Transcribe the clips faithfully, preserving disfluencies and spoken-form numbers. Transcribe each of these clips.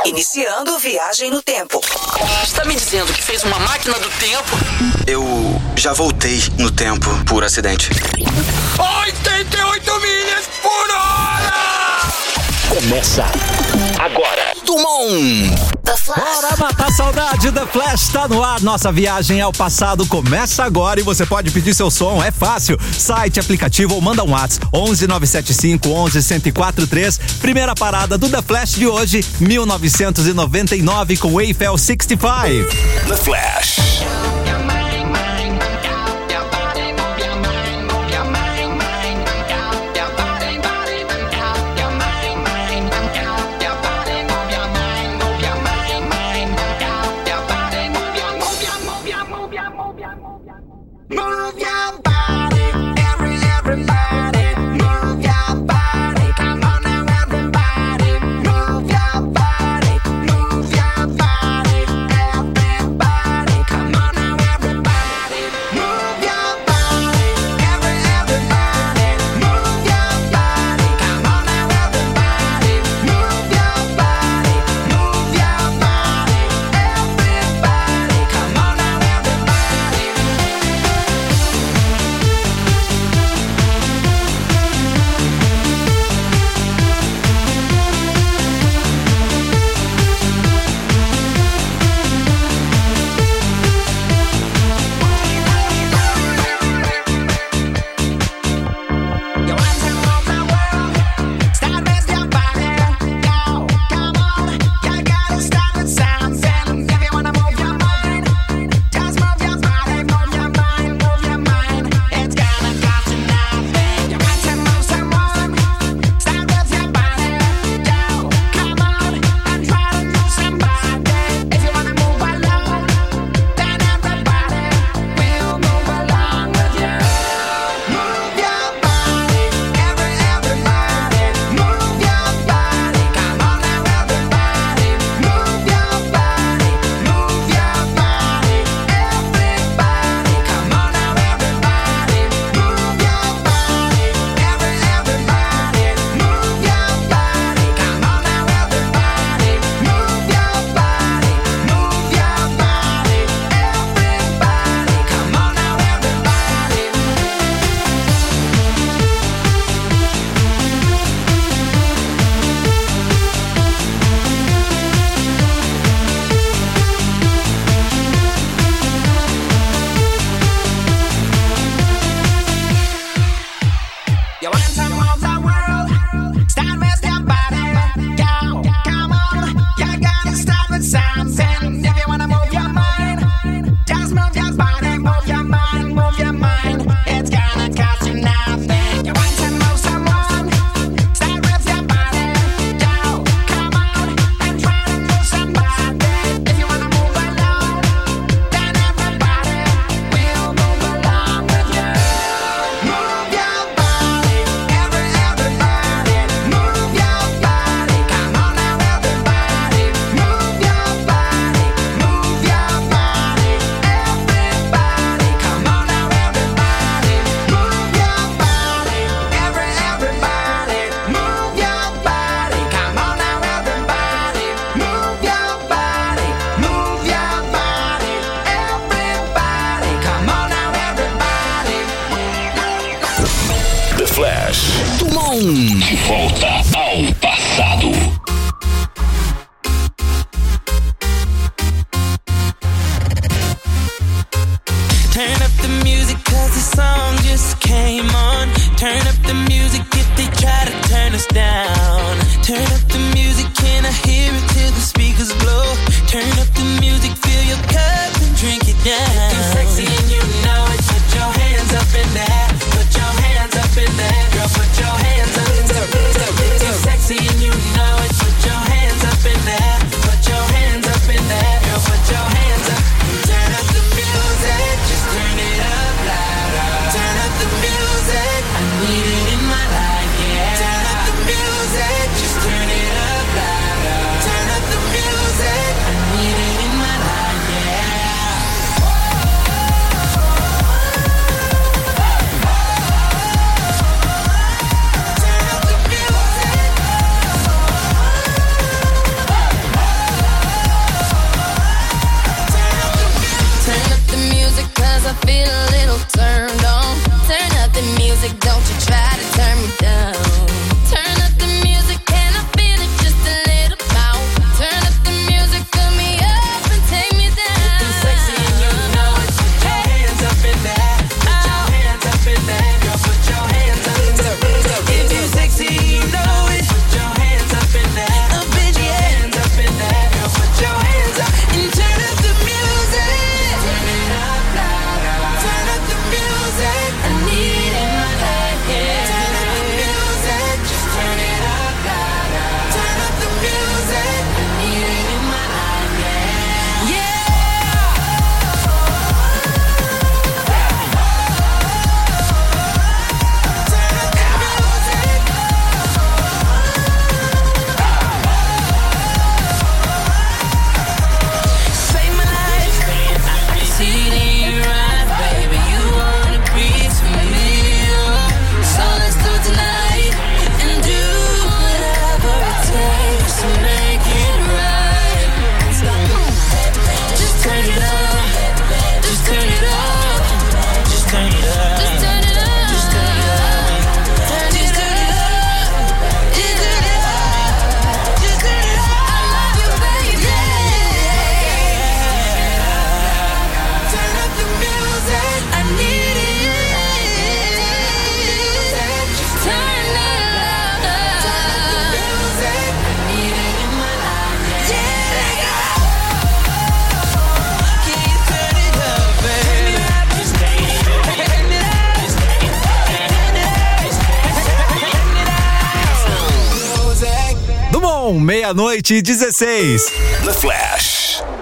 Iniciando viagem no tempo. Está me dizendo que fez uma máquina do tempo? Eu já voltei no tempo por acidente. oitenta e oito milhas por hora! Começa agora. Tumon! The Flash. Bora matar a saudade, The Flash tá no ar. Nossa viagem ao passado começa agora e você pode pedir seu som, é fácil. Site, aplicativo ou manda um WhatsApp onze nove sete cinco onze um zero quatro três. Primeira parada do The Flash de hoje, mil novecentos e noventa e nove com Eiffel sessenta e cinco. The Flash. De volta ao passado. Turn up the music cause the song just came on. Turn up the music if they try to turn us down. Turn up the music, can I hear it till the speakers blow? Turn up the music, fill your cup and drink it down. If you're sexy and you know it, put your hands up in there. Put your hands up in there. Girl, put your hands up in there. If you're sexy and you know it, put your hands up in there. Put your hands up in there. Girl, put your hands up. Turn up the music, just turn it up louder. Turn up the music, I need it in my life, yeah. Turn up the music, just turn it up louder. Turn up the music, I need it Tumon, meia-noite e dezesseis. The Flash.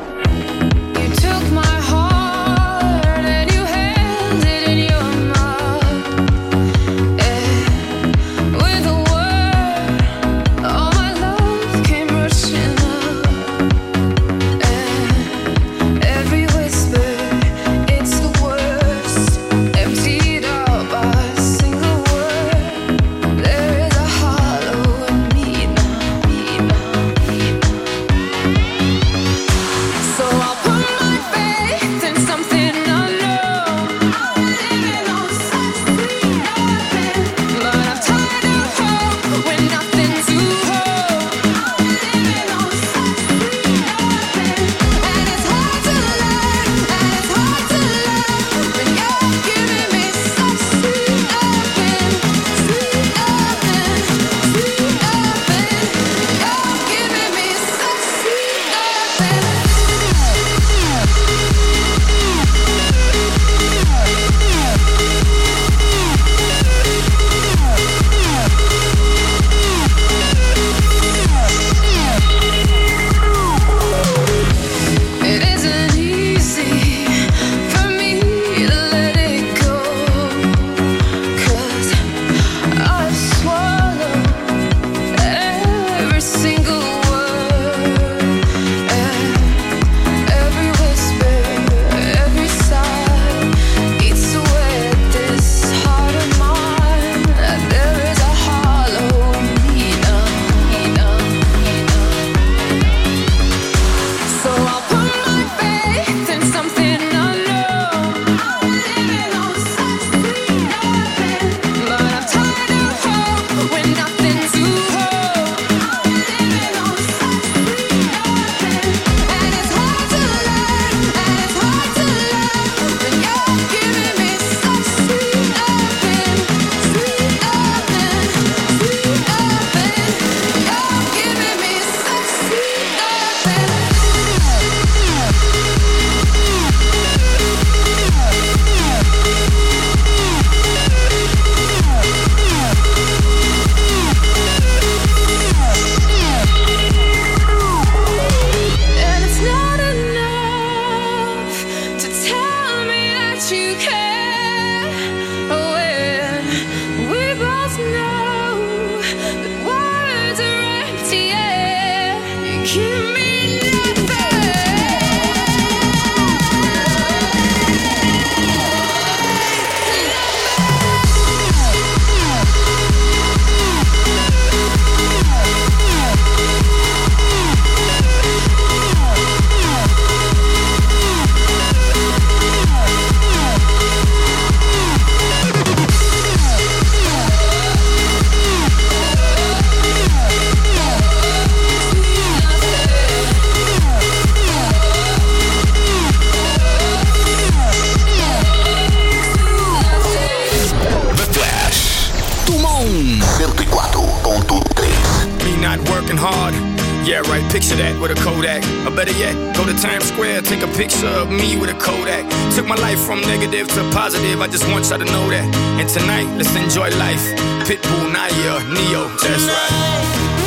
Yeah, right, picture that with a Kodak. Or better yet, go to Times Square, take a picture of me with a Kodak. Took my life from negative to positive, I just want y'all to know that. And tonight, let's enjoy life. Pitbull, Naya, Neo, that's right.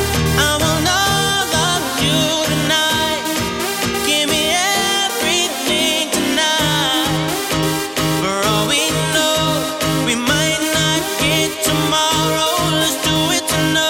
I want all of you tonight. Give me everything tonight. For all we know, we might not get tomorrow. Let's do it tonight.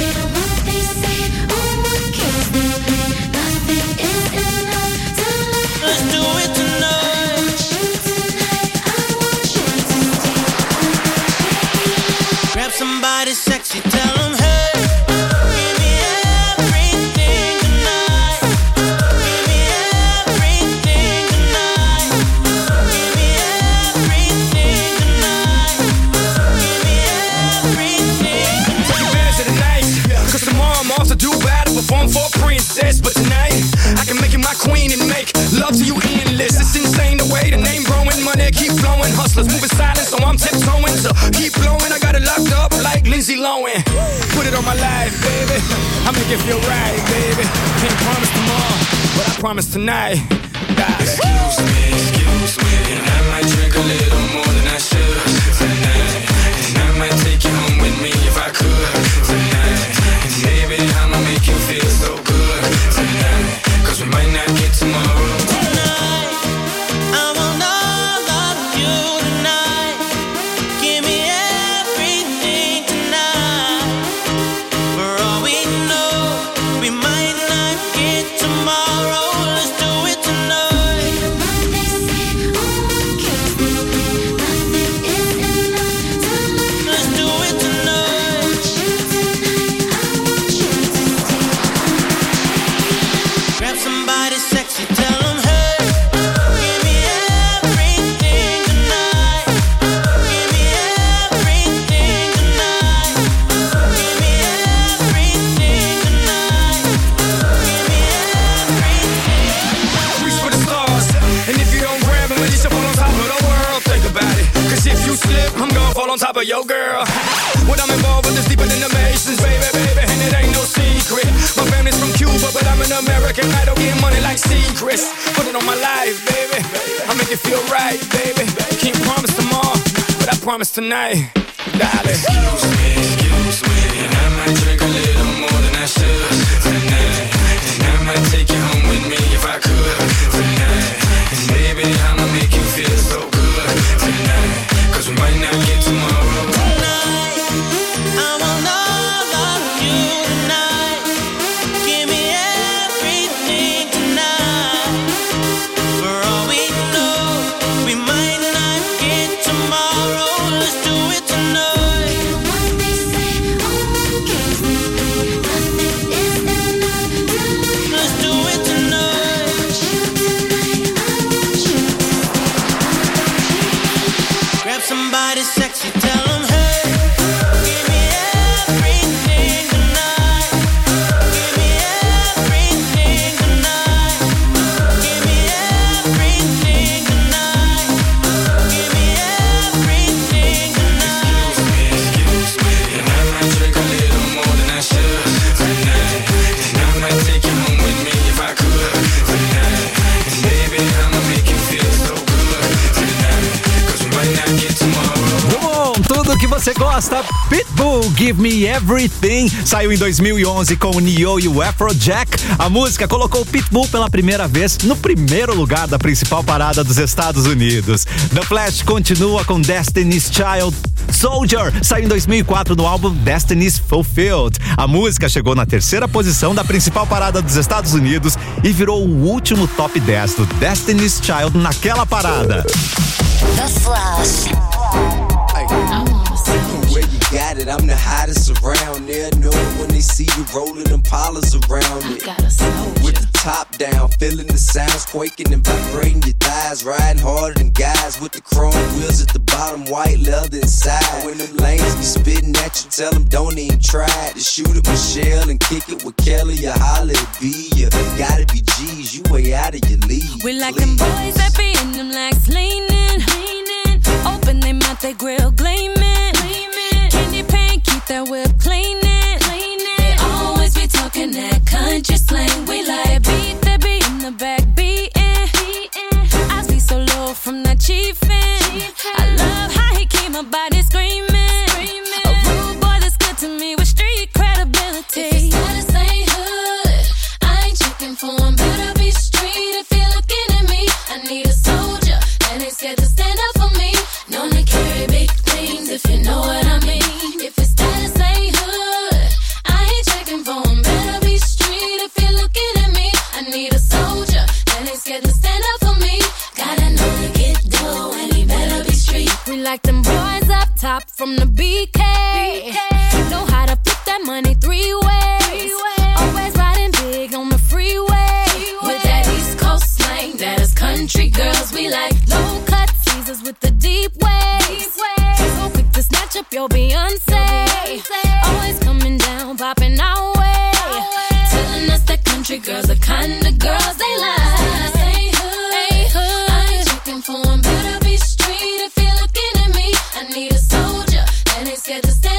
Somebody sexy, tell them, hey, give me everything tonight. Give me everything tonight. Give me everything tonight. Give me everything tonight. Take advantage of the night, cause tomorrow I'm off to do battle, perform for a princess. But tonight, I can make you my queen and make love to you endless. It's insane the way the name growing, money keep flowing. Hustlers moving silent, so I'm tiptoeing. So keep blowing, I got it locked up like Lindsay Lohan. Put it on my life, baby. I make it feel right, baby. Can't promise tomorrow, but I promise tonight. God. Excuse me, excuse me, and I might drink a little more than I should tonight. And I might take you home with me if I could tonight. And baby, I'ma make you feel so good tonight, cause we might not get tomorrow. Tonight, I want all of you tonight. Give me everything tonight. For all we know, we might not get tomorrow. Let's do it tonight. Let's do it tonight. Grab somebody sexy, tell them, hey, give me everything tonight. Give me everything tonight. Give me everything tonight. Give me everything. Reach for the stars, and if you don't grab them, at least you fall on top of the world. Think about it, cause if you slip, I'm gonna fall on top of your girl. When I'm involved with this deeper than the Masons, baby, baby, and it ain't no secret. My family's from Cuba, but I'm an American idol, getting money like secrets. Put it on my life, baby, I make it feel right, baby. Can't promise tomorrow, but I promise tonight, darling. Excuse me, excuse me, and I might drink a little more than I should tonight. And I might take you home with me if I could tonight. And baby, I'ma make you feel so good tonight, cause we might not get tomorrow. Tonight, I want all of you tonight. Give me everything tonight. For all we know, we might not get tomorrow. Let's do it tonight. Let's do it tonight. Grab somebody sexy, tell them, hey, give me everything tonight. Give me everything tonight. Give me everything tonight. Give me everything tonight. Excuse me, and I might drink a little more than I should tonight. And I might take you home with me if I could tonight. And baby, I'ma make you feel so good tonight, cause we might not get tomorrow. Bom, tudo que você gosta. Pitbull, Give Me Everything, saiu em dois mil e onze com o Neo e o Afrojack. A música colocou o Pitbull pela primeira vez no primeiro lugar da principal parada dos Estados Unidos. The Flash continua com Destiny's Child. Soldier saiu em dois mil e quatro no álbum Destiny's Fulfilled. A música chegou na terceira posição da principal parada dos Estados Unidos e virou o último top dez do Destiny's Child naquela parada. The Flash. Where you got it, I'm the hottest around. They'll know it when they see you rolling them polars around it. With the top down, feeling the sounds quaking and vibrating your thighs. Riding harder than guys with the chrome wheels at the bottom, white leather inside. When them lanes be spitting at you, tell them don't even try to shoot at Michelle and kick it with Kelly or holler at B. You gotta be G's, you way out of your league. We like them boys that be in them legs leaning, leaning. Open they mouth, they grill gleaming, gleaming. Candy paint, keep that whip cleaning, cleaning. They always be talking that country slang. We like beat that beat in the back beating, beating. I see so low from that chiefin'. I love how he keep my body screaming, screaming. A rude boy that's good to me with street credibility. If his status ain't hood, I ain't checking for him. Better be street if you're looking at me. I need a soldier that ain't scared to stand up for me. Known to carry big things if you know what I mean. If his status ain't hood, I ain't checking for him. Better be street if you're looking at me. I need a soldier that ain't scared to stand up for me. Gotta know to get dough and he better be street. We like them boys up top from the B K. B K. Know how to flip that money three ways. Three ways. Always riding big on the freeway. freeway. With that East Coast slang, that is country girls we like. Low cut teasers with the deep waves. Deep waves. So quick to snatch up your Beyonce. Beyonce. Always coming down, popping our way. Telling us that country girls are kind of girls they like. Ain't hood, ain't hood. I ain't checking for him. Better be street if you're looking at me. I need a soldier that ain't scared to stand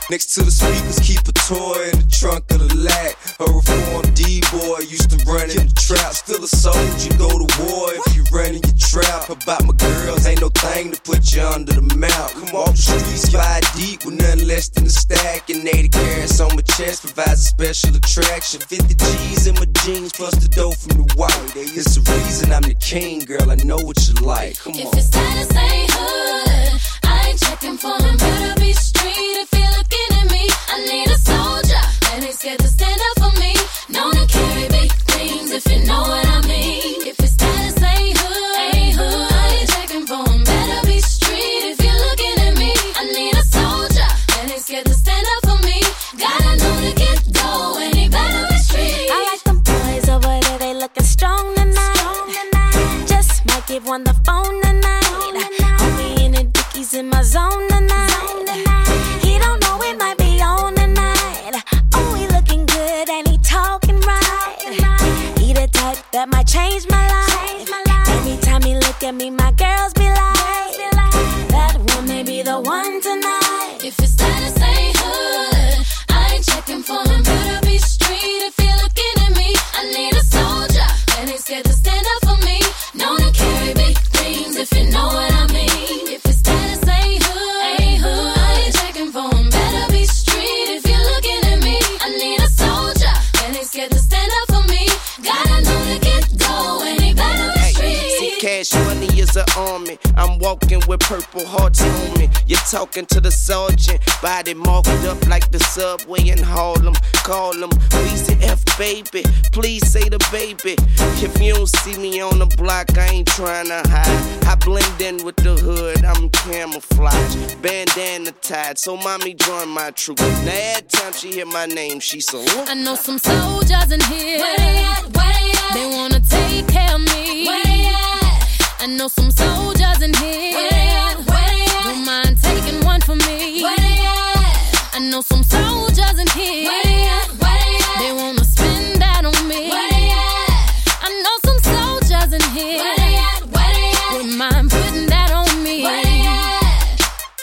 Next to the speakers, keep a toy in the trunk of the lag. A reformed D-boy used to run in the trap. Still a soldier, go to war if you run in your trap. About my girls, ain't no thing to put you under the mount. Come off the streets, slide deep with nothing less than a stack. And eighty carats on my chest provides a special attraction. fifty G's in my jeans plus the dough from the white. It's the reason I'm the king, girl, I know what you like. Come on. If it's status ain't hood, I ain't checking for him. Better be street if you're looking at me. I need a soldier that ain't scared to stand up for me. Known to carry big things if you know what I mean. If it's status ain't hood, ain't hood, I ain't checking for him. Better be street if you're looking at me. I need a soldier that ain't scared to stand up for me. Gotta know to get dough and he better be street. I like them boys over there, they looking strong tonight. Strong tonight. Just might give one the phone tonight. Homie in the dickies in my zone tonight. Zone tonight. He don't know it might be on tonight. Oh, he looking good and he talking right. He the type that might change my life. Anytime he look at me, my girls be like, that one may be the one tonight. If it's status ain't hood, I ain't checking for him. Better be street if you're looking at me. I need a soldier that ain't scared to stand up for me. Known to carry big things if you know what I mean. If it's status ain't hood, ain't hood, I ain't checking for him. Better be street if you're looking at me. I need a soldier that ain't scared to stand up for me. Gotta know to get dough and he better be street. See, cash money is an army. I'm walking with purple hearts on me. You're talking to the sergeant, body marked up like the subway in Harlem. Call him Weezy F, baby. Please say the baby. If you don't see me on the block, I ain't trying to hide. I blend in with the hood, I'm camouflage. Bandana tied, so mommy join my troop. Now every time she hear my name, she so. I know some soldiers in here. Where they at? Where they at? They wanna take care of me. Where they at? I know some soldiers in here. Where they at? Where they at? Don't mind taking one for me. Where they at? I know some soldiers in here. Where they at? Where they at? They wanna spend that on me. Where they at? I know some soldiers in here. Where they at? Where they at? Don't mind putting that on me. Where they at?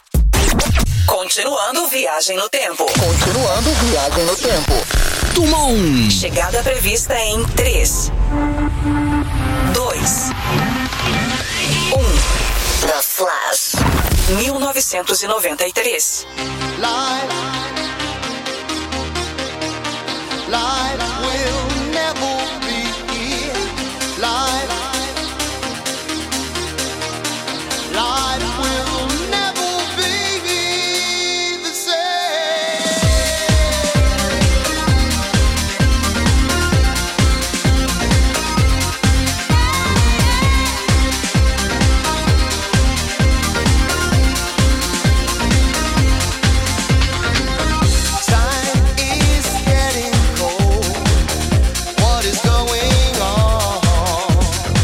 Continuando viagem no tempo. Continuando viagem no tempo. Tumon. Chegada prevista em três, dois, um. The Flash. mil novecentos e noventa e três. Life, life will never be here. Life, life will never be the same. Time is getting cold. What is going on?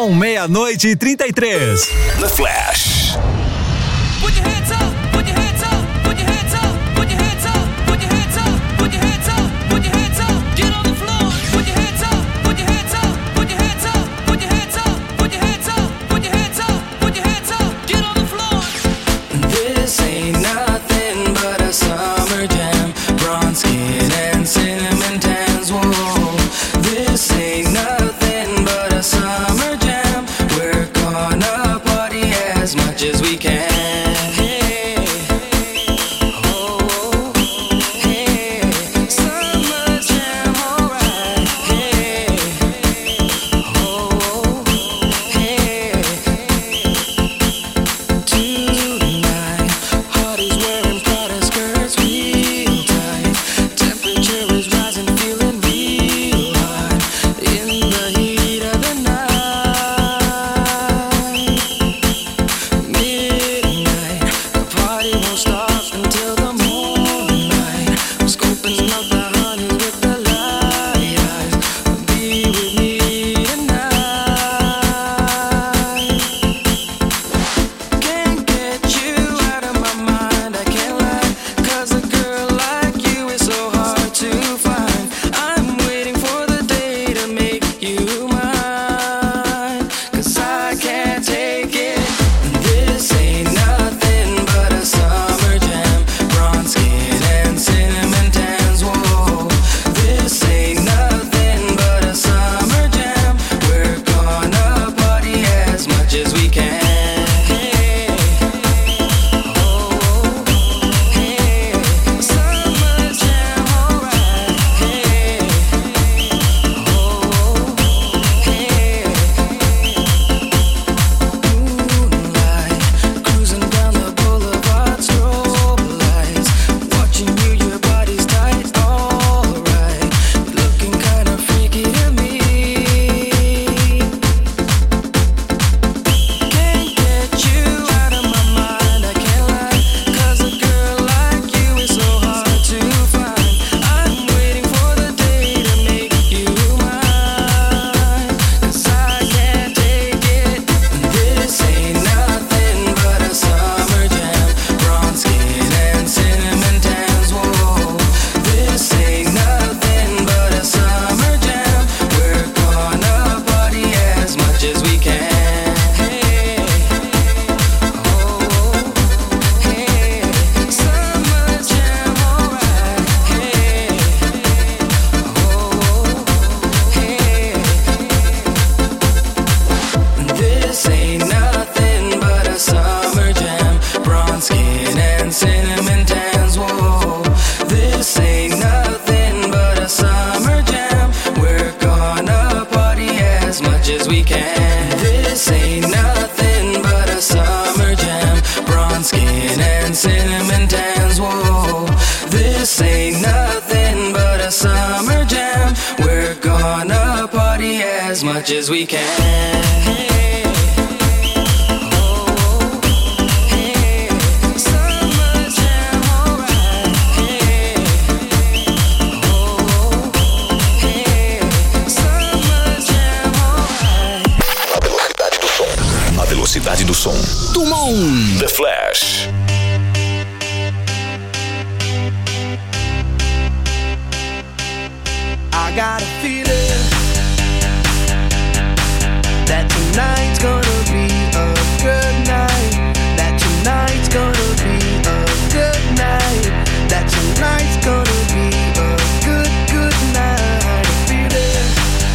Som, meia-noite e trinta e três. The Flash. Put your hands up, put your hands up, put your hands up, put your hands up, put your hands up, put your hands up, put your hands up, get on the floor. Put your hands up, put your hands up, put your hands up, put your hands up, put your hands up, put your hands up, put your hands up, get on the floor. This ain't nothing but a summer jam, bronze skin and cinnamon tans. Whoa, this ain't nothing but a summer jam. We're gonna party as much as we can. As we can. Na velocidade do som. Tumon. The Flash. I got a feeling that tonight's gonna be a good night. That tonight's gonna be a good night. That tonight's gonna be a good, good night. I feel it.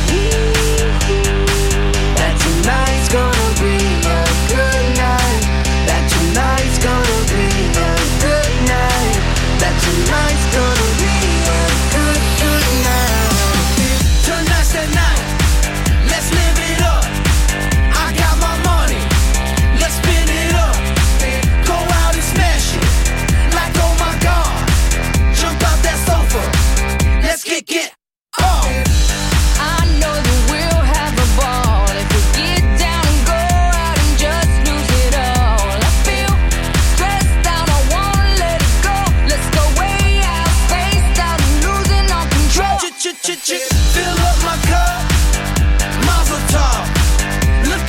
That tonight's gonna be a good night. That tonight's gonna be a good night. That tonight's gonna be a good, good night. Tonight's the night. Let's live it up. I got my money, let's spin it up. Go out and smash it, like oh my god. Jump out that sofa, let's kick it off. I know that we'll have a ball if we get down and go out and just lose it all. I feel stressed out, I wanna let it go. Let's go way out, spaced out and losing all control. Fill up my cup, Mazel tov. Look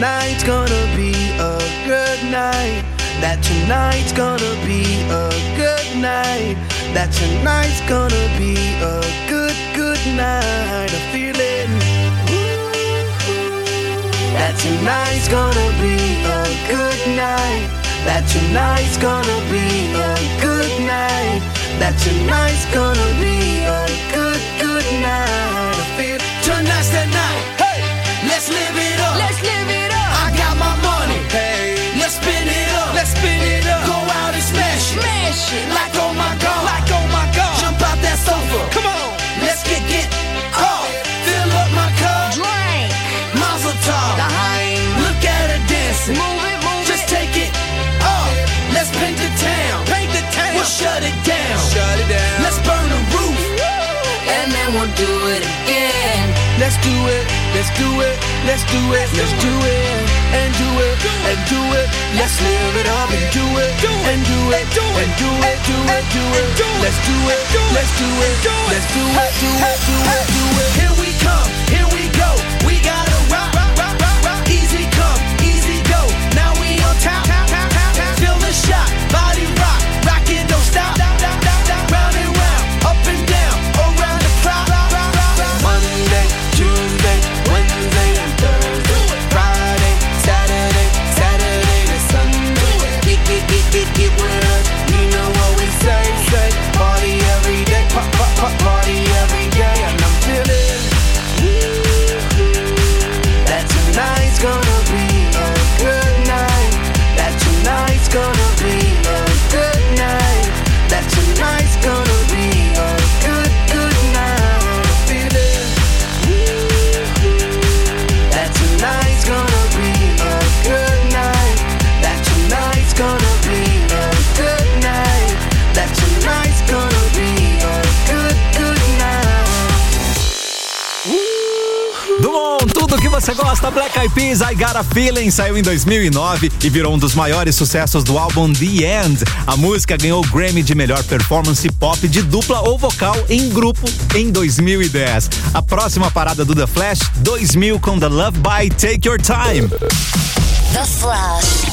tonight's gonna be a good night. That tonight's gonna be a good night. That tonight's gonna be a good, good night. I feel it. That tonight's gonna be a good night. That tonight's gonna be a good night. That tonight's gonna be a good, good night. I feel tonight's the night. Hey, let's live it up. Let's live it up. I got my money. Hey, let's spin it up. Let's spin it up. Go out and smash it. Smash it. Like oh my God. Like oh my God. Jump out that sofa. Come on. Let's get get off. Fill up my cup. Drink. Mazel tov. Look at her dancing. Move it, move Just it. take it off. Let's paint the town. Paint the town. We'll shut it down. Shut it down. Let's burn the roof. And then we'll do it again. Let's do it. Let's do it. Let's do it. Let's do it. And do it. And do it. Let's live it up and do it. And do it. And do it. Do it. Do it. Let's do it. Let's do it. Let's do it. Do it. Do it. Do it. Here we come. Here we go. We gotta rock. Rock. Rock. Rock. Easy come. Easy go. Now we on top. Feel the shot. Body rock. Rockin', don't stop. Round and round. Up and down. Around the clock. Monday, Tuesday, Wednesday, and Thursday. Friday, Saturday, Saturday to Sunday. Get, get, get, get, get with us. You know what we say, say. Party every day. Pop, pop, pop, party every day. And I'm feeling that tonight's gonna be a good night. That tonight's gonna be a good night. That tonight's gonna be a good, good night. I feel it. That tonight's gonna be a good night. That tonight's gonna be a good night. That tonight's gonna be a good, good night. Dumont, tudo que você gosta. Black Eyed Peas, I Got a Feeling, saiu em dois mil e nove e virou um dos maiores sucessos do álbum The End. A música ganhou o Grammy de melhor performance pop de dupla ou vocal em grupo em dois mil e dez. A próxima parada do The Flash, dois mil com The Love Bite, Take Your Time. The Flash.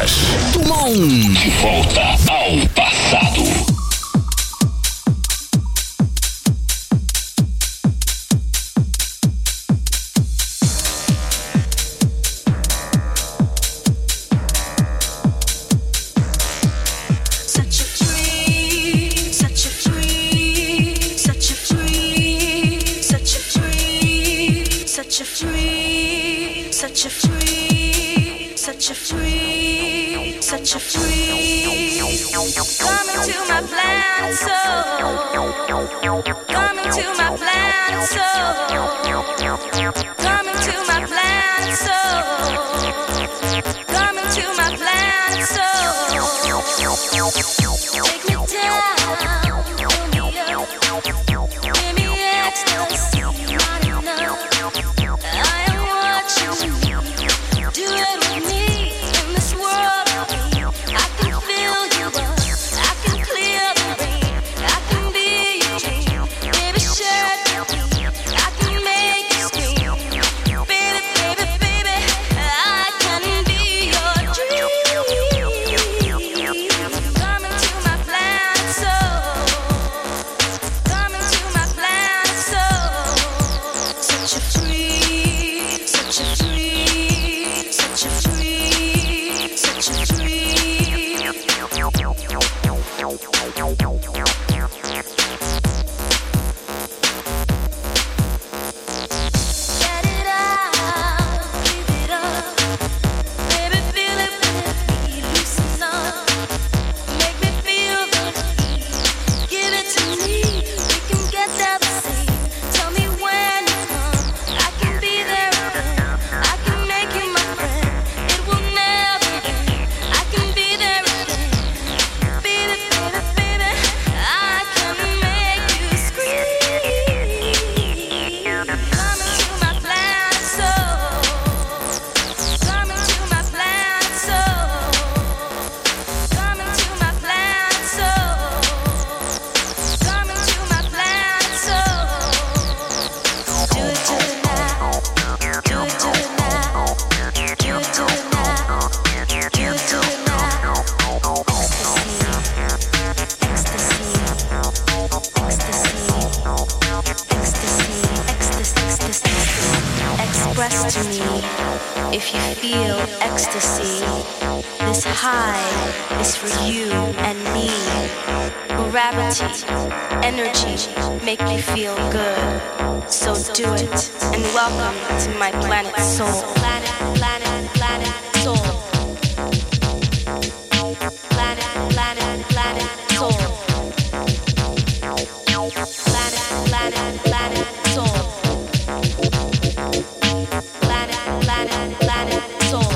Flash. Dumont. De volta ao passado. Such a free, such a free, such a free. Come into my planet soul. Come into my planet soul. Come into my planet soul. Come into my planet soul. Take me down, fill me up, give me ecstasy, not enough. I am what you need. Do it with me in this world of me. I can feel you up, I can clear the rain. I can be your dream, baby, share it with me. I can make you scream, baby, baby, baby. I can be your dream. Come into my planet soul. Come into my planet soul. Such a free, such a free, such a free, such a free. Let it out, give it up, baby, feel it with me, loosen up, make me feel the heat, give it to me, we can get there the same. Tell me when you come, I can be there again, I can make you my friend, it will never end. I can be there again, baby, baby, baby. I can make you scream. Come into my planet soul. Come into my planet soul. Come into my planet soul. Come into my planet soul. Do it, do it now. Do it, do it now. Do it, do it now. Do it, do it now. Ecstasy, ecstasy, ecstasy, ecstasy, ecstasy, ecstasy. Express to me if you feel ecstasy. This high is for you and me. Gravity, energy, make you feel good. So do it and welcome to my planet soul. Planet, planet, planet soul. Planet, planet, planet soul. Planet, planet, planet soul. Planet, planet, planet soul.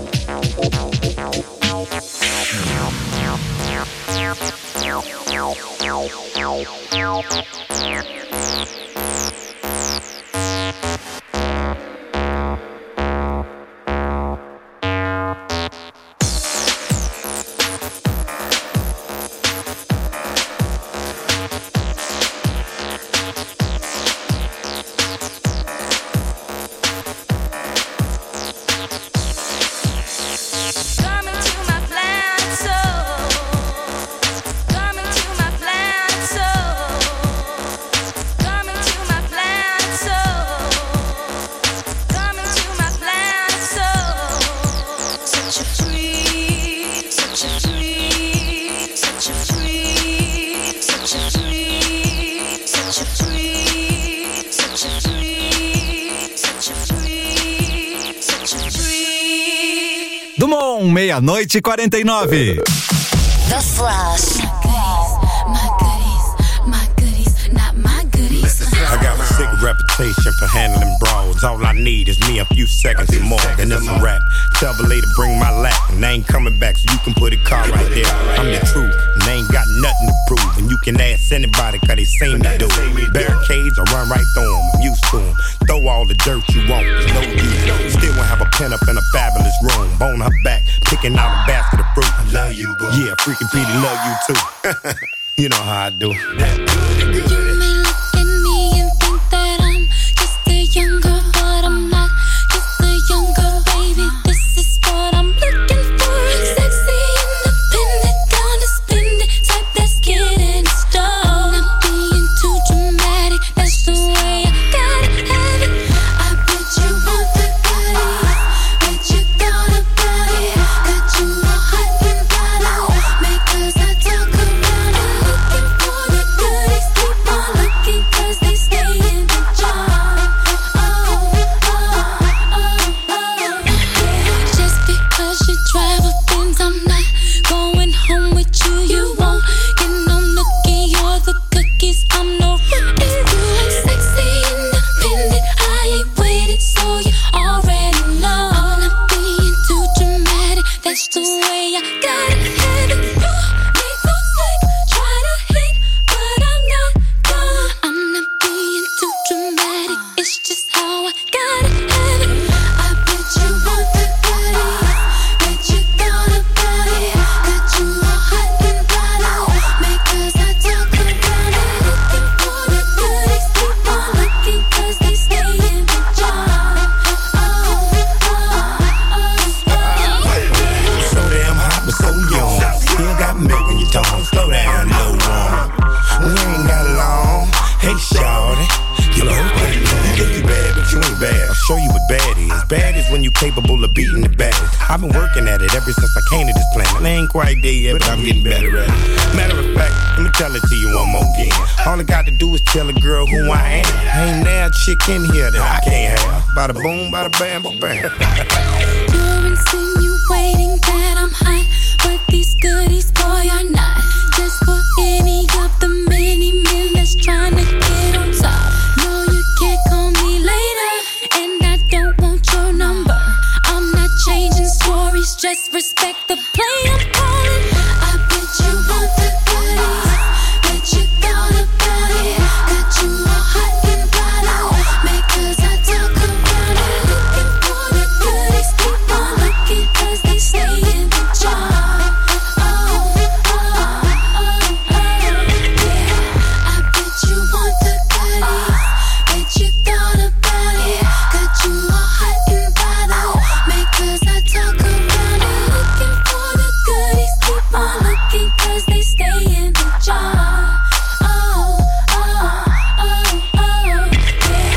Come into my planet soul. Come into my planet soul. Come into my planet soul. Come into my planet soul. Such a free, such a free, such a free, such a free, such a free, such a free, such a free, such a free. Dumont, meia-noite e quarenta e nove. The Flash. My goodies, my goodies, not my goodies. I got a sick reputation for handling brawls. All I need is me a few seconds and more, and it's a rap. Tell the lady bring my lap, and they ain't coming back, so you can put a car right there. I'm the truth, and they ain't got nothing to prove. And you can ask anybody, cause they seen me do it. Barricades, I run right through them, I'm used to them. Throw all the dirt you want, there's no use. Still won't have a pen up in a fabulous room. Bone her back, picking out a basket of fruit. I love you, boo. Yeah, freaking Petey love you too. You know how I do. You may look at me and think that I'm just a young girl, but I'm not just a young girl, baby. This is what I'm looking for. Sex It's just how I gotta have it. I bet you want the goodies. Bet you thought about it. Got you all hot and bothered. Makers I talk around it. Looking for the goodies. Keep on looking 'cause they stay in the jar. Oh, oh, oh, oh. So damn hot but so young. Still got milk in your tongue. Slow down, little one. We ain't got long. Hey, shawty. You know, you think you bad, but you ain't bad. I'll show you what bad is. Bad is when you're capable of beating the baddest. I've been working at it ever since I came to this planet. I ain't quite there yet, but I'm getting better at it. Matter of fact, let me tell it to you one more again. All I got to do is tell a girl who I am. Ain't now a chick in here that I can't have. Bada boom, bada bam, bada bam. You're insinuating that I'm hot, but these goodies, boy, are not. Just for any of the many men that's trying to get on top. No, you can't call me later, and I don't want your number. I'm not changing stories, just respect the play I'm calling. I bet you want the goodies. Bet you thought about it. Got you all hot and bothered. Makers I talk around it. Looking for the goodies. Keep on looking 'cause they stay in the jar. Oh, oh, oh, oh, yeah. I bet you want the goodies. Bet you thought about it. Got you all hot and bothered. Makers I talk around it. Looking for the goodies. Keep on looking 'cause they stay in the jar. Oh, oh, oh, oh, yeah.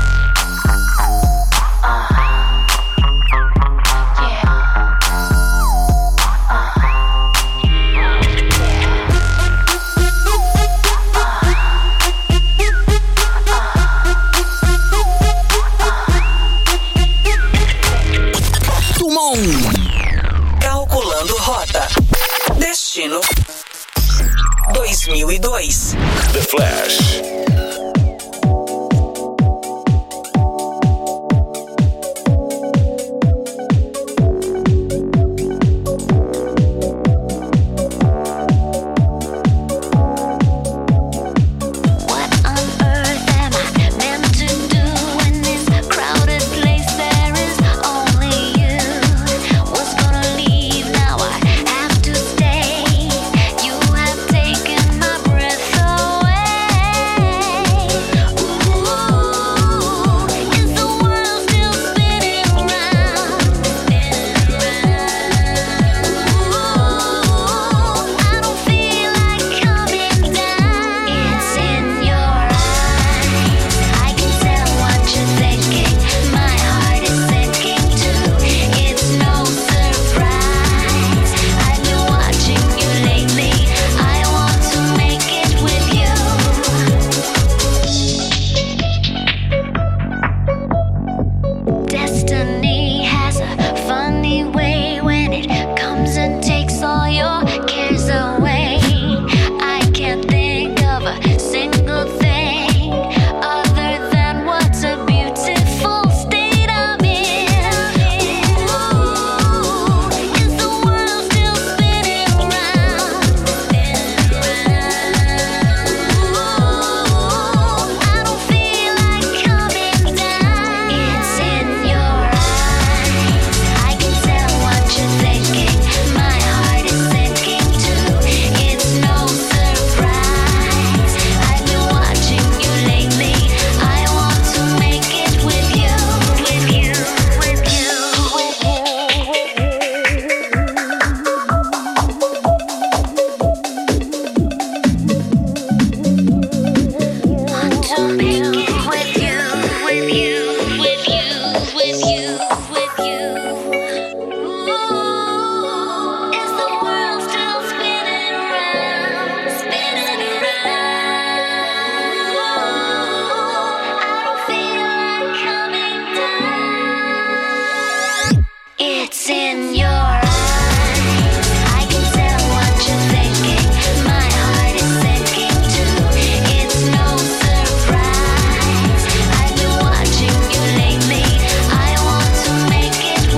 Calculando rota. Destino dois mil e dois. The Flash. Make it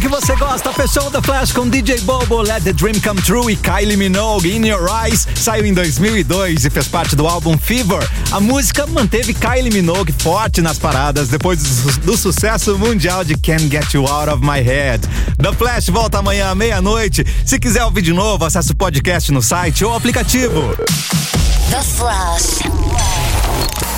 que você gosta. Fechou The Flash com D J Bobo, Let the Dream Come True e Kylie Minogue, In Your Eyes. Saiu em dois mil e dois e fez parte do álbum Fever. A música manteve Kylie Minogue forte nas paradas depois do, do sucesso mundial de Can't Get You Out of My Head. The Flash volta amanhã à meia-noite. Se quiser ouvir de novo, acesse o podcast no site ou aplicativo. The Flash.